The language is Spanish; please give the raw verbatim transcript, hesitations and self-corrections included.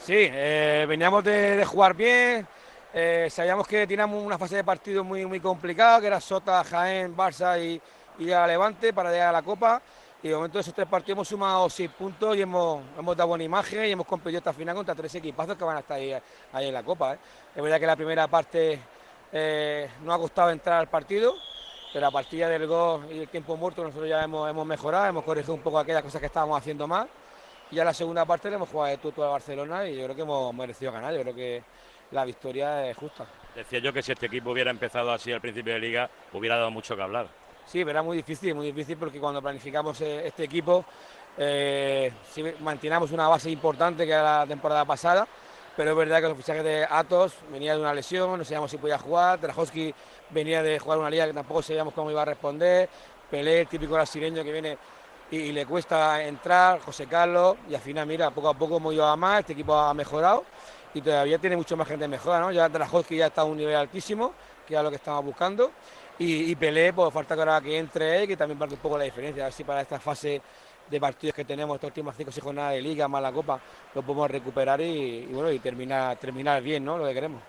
Sí, eh, veníamos de, de jugar bien, eh, sabíamos que teníamos una fase de partido muy, muy complicada, que era Sota, Jaén, Barça y, y a Levante para llegar a la Copa. Y de momento de esos tres partidos hemos sumado seis puntos y hemos, hemos dado buena imagen y hemos competido esta final contra tres equipazos que van a estar ahí, ahí en la Copa. ¿eh? Es verdad que la primera parte eh, nos ha costado entrar al partido, pero a partir del gol y el tiempo muerto nosotros ya hemos, hemos mejorado, hemos corregido un poco aquellas cosas que estábamos haciendo mal. Y a la segunda parte le hemos jugado de tuto a Barcelona y yo creo que hemos merecido ganar. Yo creo que la victoria es justa. Decía yo que si este equipo hubiera empezado así al principio de liga, hubiera dado mucho que hablar. Sí, pero era muy difícil, muy difícil porque cuando planificamos eh, este equipo eh, sí manteníamos una base importante que era la temporada pasada, pero es verdad que los fichajes de Atos venía de una lesión, no sabíamos si podía jugar, Trajowski venía de jugar una liga que tampoco sabíamos cómo iba a responder, Pelé, el típico brasileño que viene y, y le cuesta entrar, José Carlos, y al final, mira, poco a poco hemos ido a más, este equipo ha mejorado y todavía tiene mucho más gente de mejora, ¿no? Ya Trajowski ya está a un nivel altísimo, que es lo que estamos buscando. Y, y Pelé, pues falta que ahora que entre él, que también marque un poco la diferencia, a ver si para esta fase de partidos que tenemos, estas últimas cinco o seis jornadas de liga más la copa, lo podemos recuperar y, y bueno, y terminar, terminar bien, ¿no? Lo que queremos.